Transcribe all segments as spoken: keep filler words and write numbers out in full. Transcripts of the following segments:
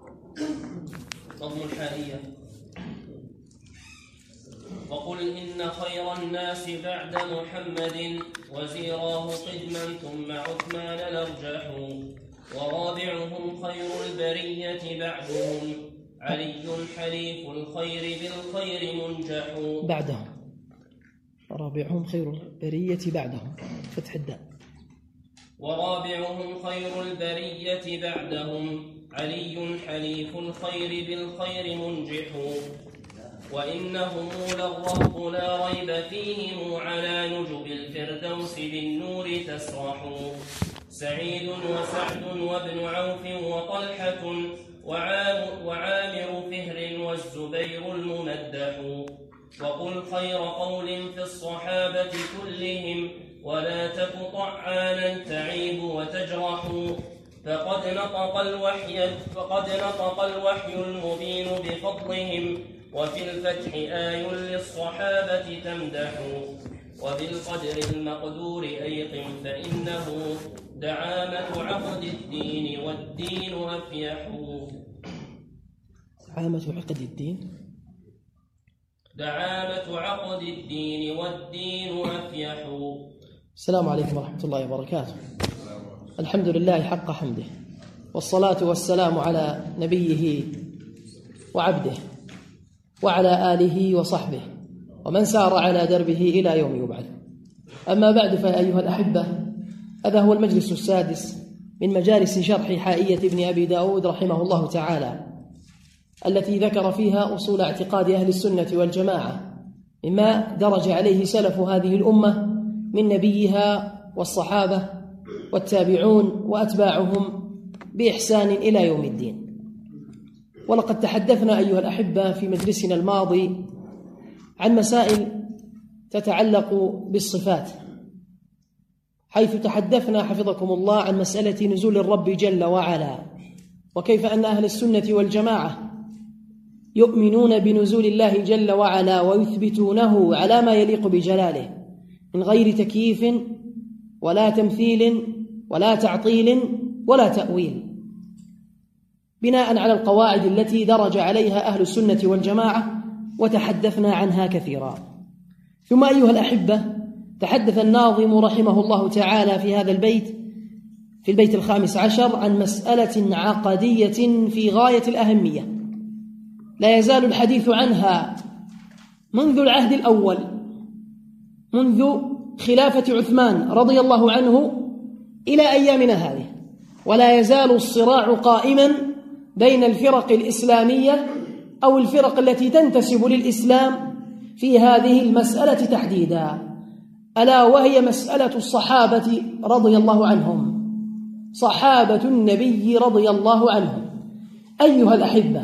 نظم الحائية. وقل إن خير الناس بعد محمد وزيراه قدما ثم عثمان الأرجح، ورابعهم خير البرية بعدهم علي حليف الخير بالخير منجح. بعدهم رابعهم خير البرية بعدهم فتح الدال. ورابعهم خير البرية بعدهم علي حليف الخير بالخير منجح، وإنهم للرب لا ريب فيهم على نجب الفردوس بالنور تسرح. سعيد وسعد وابن عوف وطلحة وعامر فهر والزبير الممدح. وقل خير قول في الصحابة كلهم ولا تك طعانا تعيب وتجرح. فقد نطق الوحي فقد نطق الوحي المبين بفضلهم، وفي الفتح آي للصحابة تمدح. وبالقدر المقدور أيقن فإنه دعامة عقد الدين والدين أفيح. دعامة عقد الدين دعامة عقد الدين والدين أفيح. السلام عليكم ورحمة الله وبركاته. الحمد لله حق حمده، والصلاة والسلام على نبيه وعبده وعلى آله وصحبه ومن سار على دربه إلى يوم يبعث. أما بعد، فيا أيها الأحبة، هذا هو المجلس السادس من مجالس شرح حائية ابن أبي داود رحمه الله تعالى، التي ذكر فيها أصول اعتقاد أهل السنة والجماعة مما درج عليه سلف هذه الأمة من نبيها والصحابة والتابعون وأتباعهم بإحسان إلى يوم الدين. ولقد تحدثنا أيها الأحبة في مجلسنا الماضي عن مسائل تتعلق بالصفات، حيث تحدثنا حفظكم الله عن مسألة نزول الرب جل وعلا، وكيف أن أهل السنة والجماعة يؤمنون بنزول الله جل وعلا ويثبتونه على ما يليق بجلاله من غير تكييف ولا تمثيل ولا تعطيل ولا تأويل، بناء على القواعد التي درج عليها أهل السنة والجماعة وتحدثنا عنها كثيرا. ثم أيها الأحبة، تحدث الناظم رحمه الله تعالى في هذا البيت في البيت الخامس عشر عن مسألة عقدية في غاية الأهمية لا يزال الحديث عنها منذ العهد الأول، منذ خلافة عثمان رضي الله عنه إلى أيامنا هذه، ولا يزال الصراع قائما بين الفرق الإسلامية أو الفرق التي تنتسب للإسلام في هذه المسألة تحديدا، ألا وهي مسألة الصحابة رضي الله عنهم، صحابة النبي رضي الله عنهم. أيها الأحبة،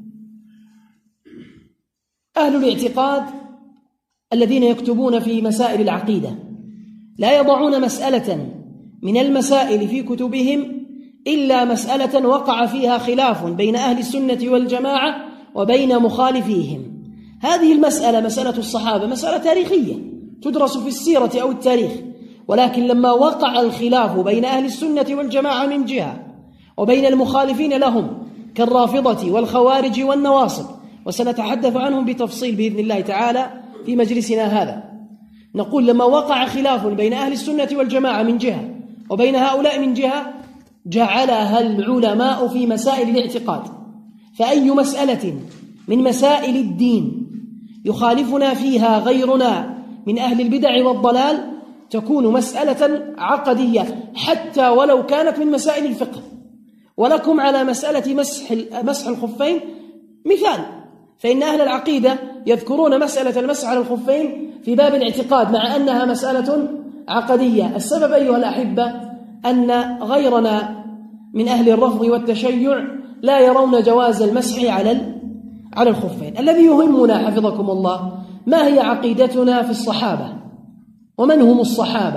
أهل الاعتقاد الذين يكتبون في مسائل العقيدة لا يضعون مسألة من المسائل في كتبهم إلا مسألة وقع فيها خلاف بين أهل السنة والجماعة وبين مخالفيهم. هذه المسألة مسألة الصحابة مسألة تاريخية تدرس في السيرة أو التاريخ، ولكن لما وقع الخلاف بين أهل السنة والجماعة من جهة وبين المخالفين لهم كالرافضة والخوارج والنواصب، وسنتحدث عنهم بتفصيل بإذن الله تعالى في مجلسنا هذا، نقول لما وقع خلاف بين أهل السنة والجماعة من جهة وبين هؤلاء من جهة جعلها العلماء في مسائل الاعتقاد، فأي مسألة من مسائل الدين يخالفنا فيها غيرنا من أهل البدع والضلال تكون مسألة عقدية حتى ولو كانت من مسائل الفقه. ولكم على مسألة مسح مسح الخفين مثال، فإن أهل العقيدة يذكرون مسألة المسح على الخفين في باب الاعتقاد مع أنها مسألة عقدية. السبب أيها الأحبة أن غيرنا من أهل الرفض والتشيع لا يرون جواز المسح على على الخفين. الذي يهمنا حفظكم الله ما هي عقيدتنا في الصحابة، ومن هم الصحابة،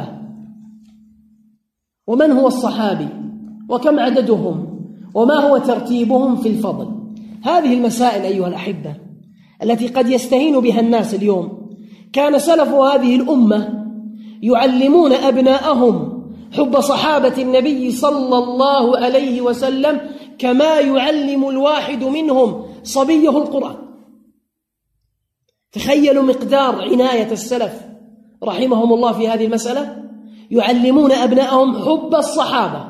ومن هو الصحابي، وكم عددهم، وما هو ترتيبهم في الفضل. هذه المسائل أيها الأحبة التي قد يستهين بها الناس اليوم، كان سلف هذه الأمة يعلمون أبناءهم حب صحابة النبي صلى الله عليه وسلم كما يعلم الواحد منهم صبيه القرآن. تخيلوا مقدار عناية السلف رحمهم الله في هذه المسألة، يعلمون أبنائهم حب الصحابة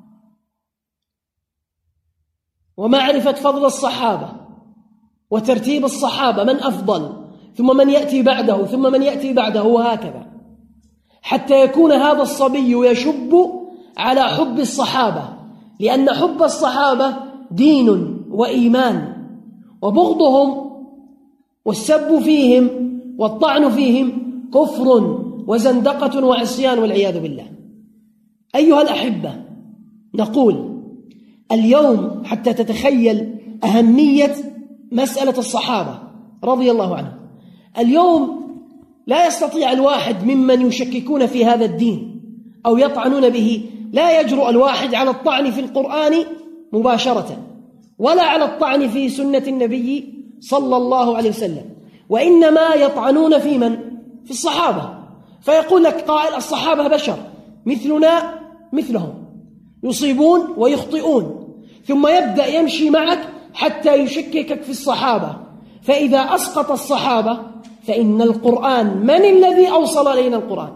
ومعرفة فضل الصحابة وترتيب الصحابة، من أفضل ثم من يأتي بعده ثم من يأتي بعده وهكذا، حتى يكون هذا الصبي يشب على حب الصحابة، لأن حب الصحابة دين وإيمان، وبغضهم والسب فيهم والطعن فيهم كفر وزندقة وعصيان والعياذ بالله. أيها الأحبة، نقول اليوم حتى تتخيل أهمية مسألة الصحابة رضي الله عنهم، اليوم لا يستطيع الواحد ممن يشككون في هذا الدين أو يطعنون به، لا يجرؤ الواحد على الطعن في القرآن مباشرة ولا على الطعن في سنة النبي صلى الله عليه وسلم، وإنما يطعنون في من؟ في الصحابة. فيقول لك قائل الصحابة بشر مثلنا مثلهم، يصيبون ويخطئون، ثم يبدأ يمشي معك حتى يشككك في الصحابة. فإذا أسقط الصحابة فإن القرآن، من الذي أوصل إلينا القرآن؟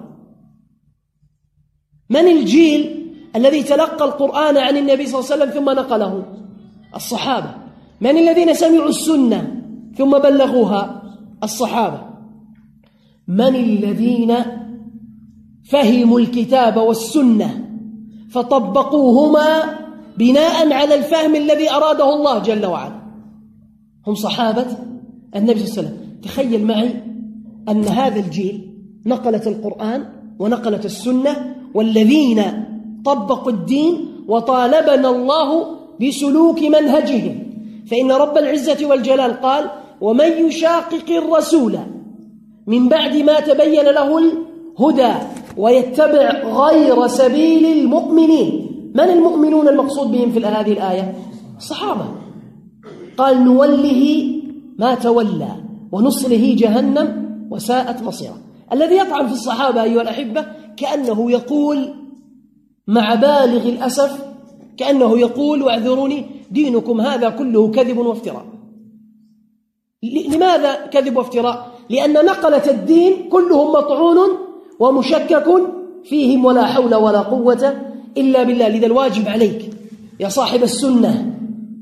من الجيل الذي تلقى القرآن عن النبي صلى الله عليه وسلم ثم نقله؟ الصحابة. من الذين سمعوا السنة ثم بلغوها؟ الصحابة. من الذين فهموا الكتاب والسنة فطبقوهما بناء على الفهم الذي أراده الله جل وعلا؟ هم صحابة النبي صلى الله عليه وسلم. تخيل معي أن هذا الجيل نقلت القرآن ونقلت السنة، والذين طبقوا الدين، وطالبنا الله بسلوك منهجهم. فإن رب العزة والجلال قال: ومن يشاقق الرسول من بعد ما تبين له الهدى ويتبع غير سبيل المؤمنين. من المؤمنون المقصود بهم في هذه الآية؟ الصحابة. قال: نوله ما تولى ونصله جهنم وساءت مصيره. الذي يطعن في الصحابة أيها الأحبة كأنه يقول مع بالغ الأسف، كأنه يقول واعذروني دينكم هذا كله كذب وافتراء. لماذا كذب وافتراء؟ لأن نقلة الدين كلهم مطعون ومشكك فيهم ولا حول ولا قوة إلا بالله. لذا الواجب عليك يا صاحب السنة،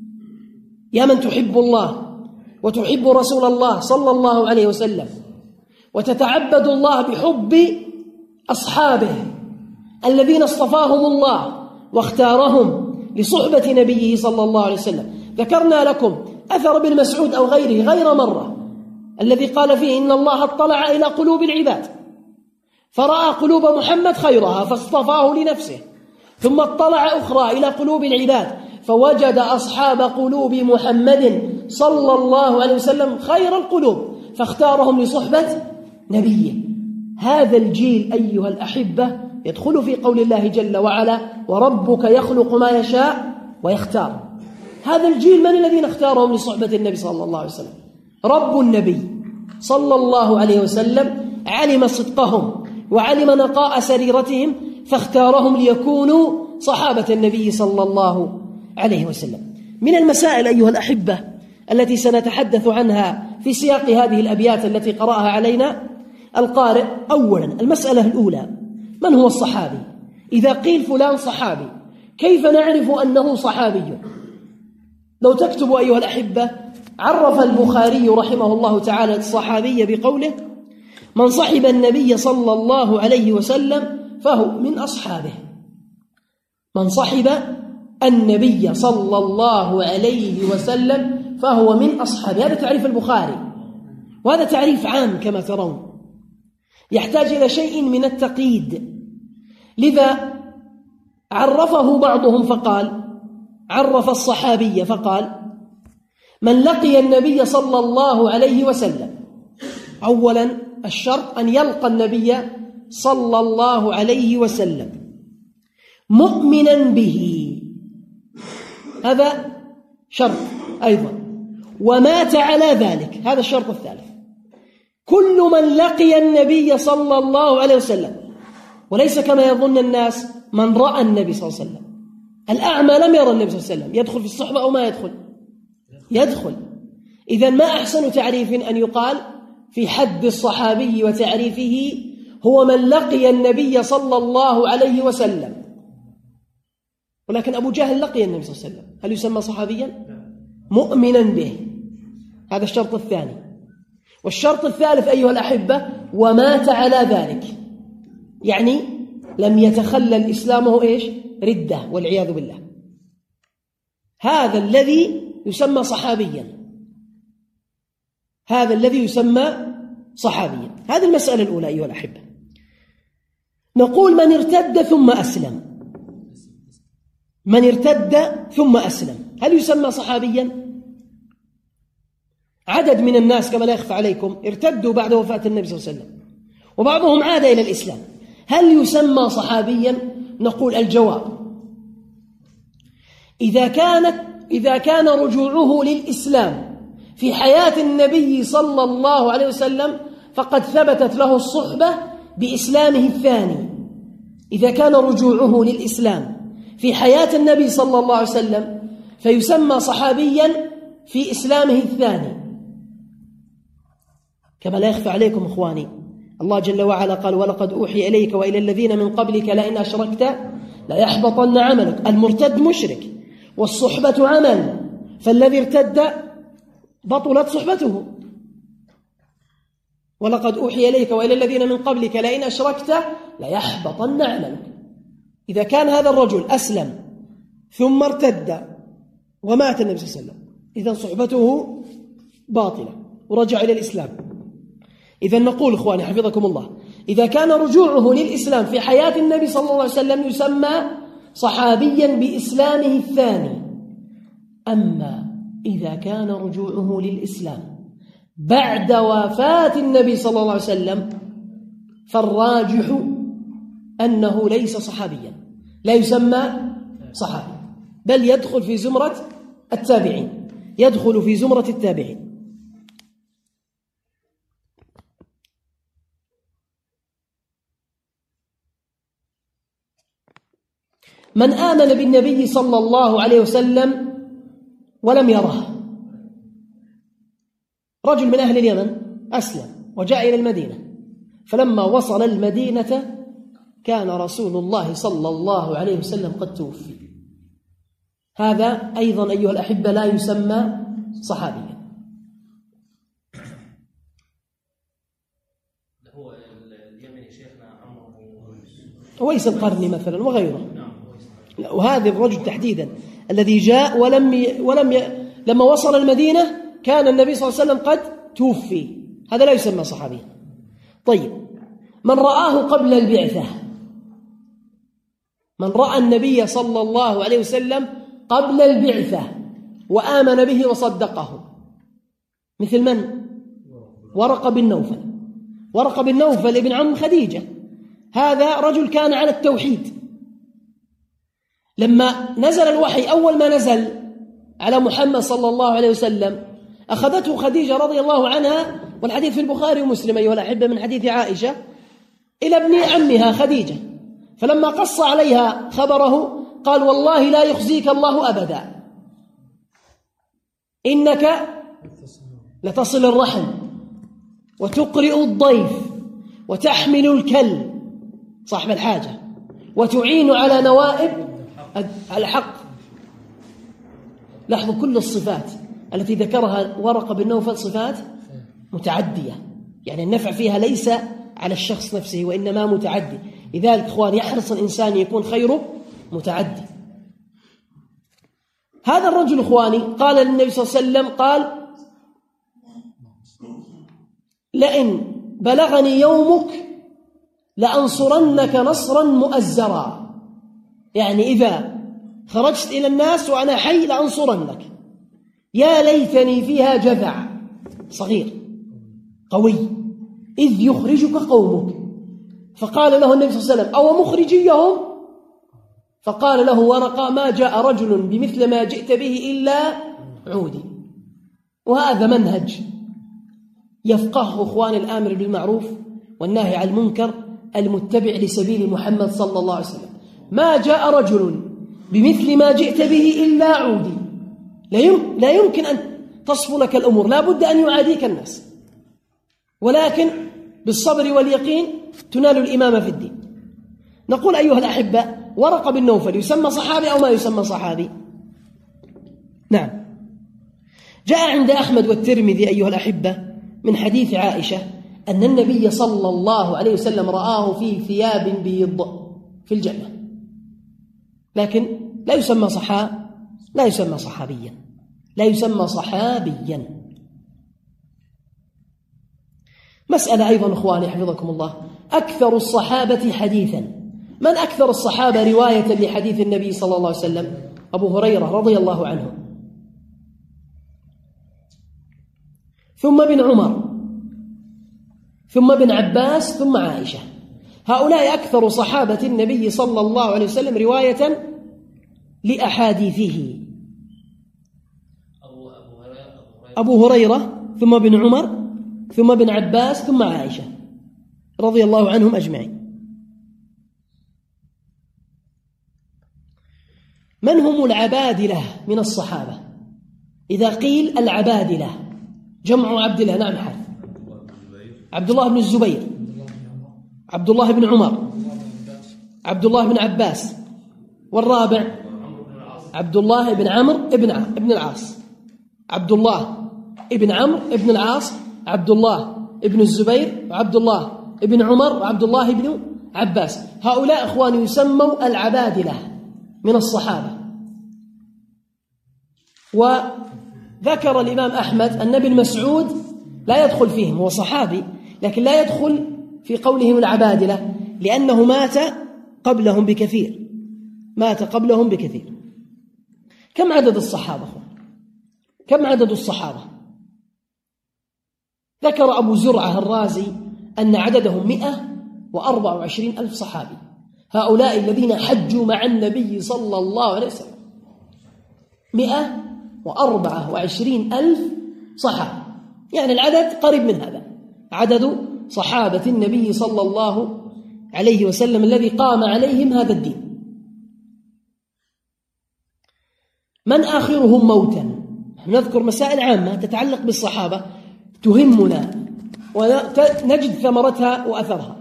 يا من تحب الله وتحب رسول الله صلى الله عليه وسلم وتتعبد الله بحب أصحابه الذين اصطفاهم الله واختارهم لصحبة نبيه صلى الله عليه وسلم. ذكرنا لكم أثر ابن مسعود أو غيره غير مرة، الذي قال فيه: إن الله اطلع إلى قلوب العباد فرأى قلوب محمد خيرها فاصطفاه لنفسه، ثم اطلع أخرى إلى قلوب العباد فوجد أصحاب قلوب محمد صلى الله عليه وسلم خير القلوب فاختارهم لصحبة نبيه. هذا الجيل أيها الأحبة يدخل في قول الله جل وعلا: وربك يخلق ما يشاء ويختار. هذا الجيل من الذين اختارهم لصحبة النبي صلى الله عليه وسلم؟ رب النبي صلى الله عليه وسلم علم صدقهم وعلم نقاء سريرتهم فاختارهم ليكونوا صحابة النبي صلى الله عليه وسلم. من المسائل أيها الأحبة التي سنتحدث عنها في سياق هذه الأبيات التي قرأها علينا القارئ: أولا المسألة الأولى، من هو الصحابي؟ إذا قيل فلان صحابي كيف نعرف أنه صحابي؟ لو تكتبوا أيها الأحبة، عرف البخاري رحمه الله تعالى الصحابي بقوله: من صحب النبي صلى الله عليه وسلم فهو من أصحابه. من صحب النبي صلى الله عليه وسلم فهو من أصحابه. هذا تعريف البخاري، وهذا تعريف عام كما ترون، يحتاج إلى شيء من التقييد. لذا عرفه بعضهم فقال، عرف الصحابي فقال: من لقي النبي صلى الله عليه وسلم. أولا الشرط أن يلقى النبي صلى الله عليه وسلم مؤمنا به، هذا شرط أيضا، ومات على ذلك، هذا الشرط الثالث. كل من لقي النبي صلى الله عليه وسلم، وليس كما يظن الناس من رأى النبي صلى الله عليه وسلم، الأعمى لم يرى النبي صلى الله عليه وسلم، يدخل في الصحبة أو ما يدخل؟ يدخل. إذن ما أحسن تعريف أن يقال في حد الصحابي وتعريفه هو من لقي النبي صلى الله عليه وسلم. ولكن أبو جهل لقي النبي صلى الله عليه وسلم، هل يسمى صحابيا؟ مؤمنا به، هذا الشرط الثاني. والشرط الثالث أيها الأحبة ومات على ذلك، يعني لم يتخلل إسلامه إيش؟ ردة والعياذ بالله، هذا الذي يسمى صحابيا، هذا الذي يسمى صحابيا. هذه المسألة الأولى أيها الأحبة. نقول من ارتد ثم أسلم، من ارتد ثم أسلم هل يسمى صحابيا؟ عدد من الناس كما لا يخفى عليكم ارتدوا بعد وفاة النبي صلى الله عليه وسلم، وبعضهم عاد إلى الإسلام، هل يسمى صحابيا؟ نقول الجواب إذا كانت إذا كان رجوعه للإسلام في حياة النبي صلى الله عليه وسلم فقد ثبتت له الصحبة بإسلامه الثاني. إذا كان رجوعه للإسلام في حياة النبي صلى الله عليه وسلم فيسمى صحابيا في إسلامه الثاني. كما لا يخفى عليكم إخواني، الله جل وعلا قال ولقد أوحي إليك وإلى الذين من قبلك لئن أشركت ليحبطن عملك. المرتد مشرك والصحبة عمل، فالذي ارتد بطلت صحبته. ولقد أوحي إليك وإلى الذين من قبلك لئن أشركت ليحبطن عملك. إذا كان هذا الرجل أسلم ثم ارتد ومات النبي صلى الله عليه وسلم إذن صحبته باطلة ورجع إلى الإسلام. إذن نقول إخواني حفظكم الله، إذا كان رجوعه للإسلام في حياة النبي صلى الله عليه وسلم يسمى صحابيا بإسلامه الثاني. أما إذا كان رجوعه للإسلام بعد وفاة النبي صلى الله عليه وسلم فالراجح أنه ليس صحابيا، لا يسمى صحابي، بل يدخل في زمرة التابعين، يدخل في زمرة التابعين. من آمن بالنبي صلى الله عليه وسلم ولم يره، رجل من أهل اليمن أسلم وجاء إلى المدينة، فلما وصل المدينة كان رسول الله صلى الله عليه وسلم قد توفي، هذا أيضا أيها الأحبة لا يسمى صحابيا. هو اليمني شيخنا عمرو ويس القرني مثلا وغيره. وهذا الرجل تحديدا الذي جاء ولم ي... ولم ي... لما وصل المدينة كان النبي صلى الله عليه وسلم قد توفي، هذا لا يسمى صحابيا. طيب، من رآه قبل البعثة، من رأى النبي صلى الله عليه وسلم قبل البعثة وآمن به وصدقه، مثل من؟ ورقة بن نوفل. ورقة بن نوفل ابن عم خديجة، هذا رجل كان على التوحيد. لما نزل الوحي أول ما نزل على محمد صلى الله عليه وسلم أخذته خديجة رضي الله عنها، والحديث في البخاري ومسلم أيها الأحبة من حديث عائشة، إلى ابن عمها خديجة، فلما قص عليها خبره قال والله لا يخزيك الله أبدا، إنك لتصل الرحم وتقرئ الضيف وتحمل الكل صاحب الحاجة وتعين على نوائب الحق. لاحظوا كل الصفات التي ذكرها ورقة بن نوفل صفات متعدية، يعني النفع فيها ليس على الشخص نفسه وإنما متعدي. لذلك إخوان يحرص الإنسان يكون خيره متعدي. هذا الرجل إخواني قال للنبي صلى الله عليه وسلم، قال لئن بلغني يومك لأنصرنك نصرا مؤزرا، يعني إذا خرجت إلى الناس وأنا حي لأنصرنك. يا ليتني فيها جذع صغير قوي إذ يخرجك قومك. فقال له النبي صلى الله عليه وسلم أو مخرجيهم؟ فقال له ورقة ما جاء رجل بمثل ما جئت به إلا عودي. وهذا منهج يفقهه إخوان الآمر بالمعروف والناهي عن المنكر المتبع لسبيل محمد صلى الله عليه وسلم. ما جاء رجل بمثل ما جئت به إلا عودي. لا يمكن أن تصفو لك الأمور، لا بد أن يعاديك الناس، ولكن بالصبر واليقين تنال الإمامة في الدين. نقول أيها الأحبة، ورقة بن نوفل يسمى صحابي أو ما يسمى صحابي؟ نعم. جاء عند أحمد والترمذي أيها الأحبة من حديث عائشة أن النبي صلى الله عليه وسلم رآه في ثياب بيض في الجنة، لكن لا يسمى صحا لا يسمى صحابيا لا يسمى صحابيا. مسألة أيضا إخواني حفظكم الله، أكثر الصحابة حديثا، من أكثر الصحابة رواية لحديث النبي صلى الله عليه وسلم؟ أبو هريرة رضي الله عنه، ثم ابن عمر، ثم ابن عباس، ثم عائشة. هؤلاء أكثر صحابة النبي صلى الله عليه وسلم رواية لأحاديثه. أبو هريرة، ثم ابن عمر، ثم ابن عباس، ثم عائشة رضي الله عنهم أجمعين. من هم العبادلة من الصحابة؟ إذا قيل العبادلة جمع عبد الله. نعم حارث. عبد الله بن الزبير، عبد الله بن عمر، عبد الله بن عباس، والرابع عبد الله بن عمرو بن ابن العاص، عبد الله ابن عمرو ابن العاص، عبد الله ابن الزبير، وعبد الله ابن عمر، وعبد الله ابن عباس. هؤلاء إخواني يسموا العبادلة من الصحابة. وذكر الإمام أحمد أن ابن مسعود لا يدخل فيهم، هو صحابي لكن لا يدخل في قولهم العبادلة لأنه مات قبلهم بكثير مات قبلهم بكثير. كم عدد الصحابة؟ كم عدد الصحابة؟ ذكر أبو زرعة الرازي أن عددهم مئة وأربع وعشرين ألف صحابي، هؤلاء الذين حجوا مع النبي صلى الله عليه وسلم، مئة وأربعة وعشرين ألف صحابي، يعني العدد قريب من هذا، عدد صحابة النبي صلى الله عليه وسلم الذي قام عليهم هذا الدين. من آخرهم موتا؟ نذكر مسائل عامة تتعلق بالصحابة تهمنا ونجد ثمرتها وأثرها.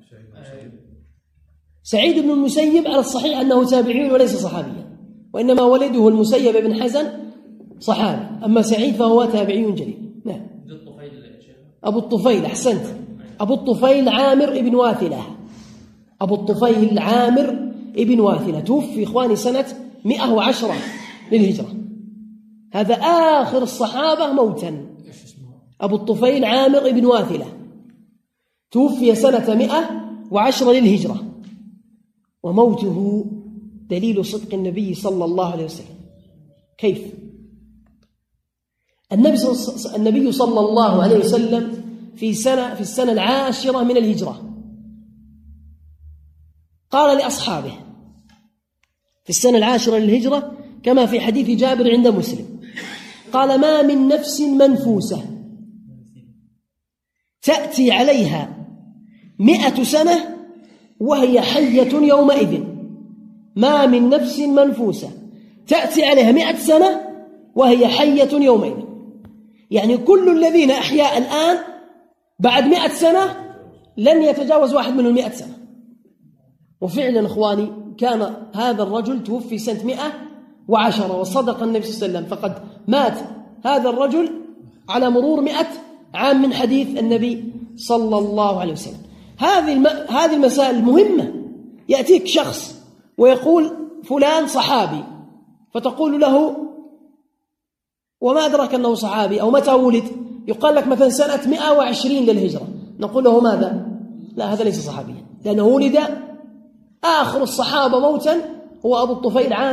سعيد بن المسيب على الصحيح أنه تابعي وليس صحابيا، وإنما ولده المسيب بن حزن صحابي، أما سعيد فهو تابعي جليل. نعم. أبو الطفيل، أحسنت، أبو الطفيل عامر ابن واثلة، أبو الطفيل عامر ابن واثلة توفي إخواني سنة مئة وعشرة للهجرة، هذا آخر الصحابة موتا. أبو الطفيل عامر ابن واثلة توفي سنة مئة وعشرة للهجرة، وموته دليل صدق النبي صلى الله عليه وسلم. كيف؟ النبي صلى الله عليه وسلم في سنة في السنة العاشرة من الهجرة قال لأصحابه في السنة العاشرة للهجرة كما في حديث جابر عند مسلم، قال: ما من نفس منفوسة تأتي عليها مئة سنة وهي حية يومئذ، ما من نفس منفوسة تأتي عليها مئة سنة وهي حية يومئذ، يعني كل الذين أحياء الآن بعد مئة سنة لن يتجاوز واحد من المئة سنة. وفعلا إخواني كان هذا الرجل توفي سنة مئة وعشرة، وصدق النبي صلى الله عليه وسلم، فقد مات هذا الرجل على مرور مئة عام من حديث النبي صلى الله عليه وسلم. هذه الم... هذه المسائل مهمة. يأتيك شخص ويقول فلان صحابي، فتقول له: وما أدرك أنه صحابي؟ أو متى ولد؟ يقال لك مثلا سنة مئة وعشرين للهجرة، نقول له: ماذا؟ لا، هذا ليس صحابيا، لأنه ولد آخر الصحابة موتا هو أبو الطفيل عامر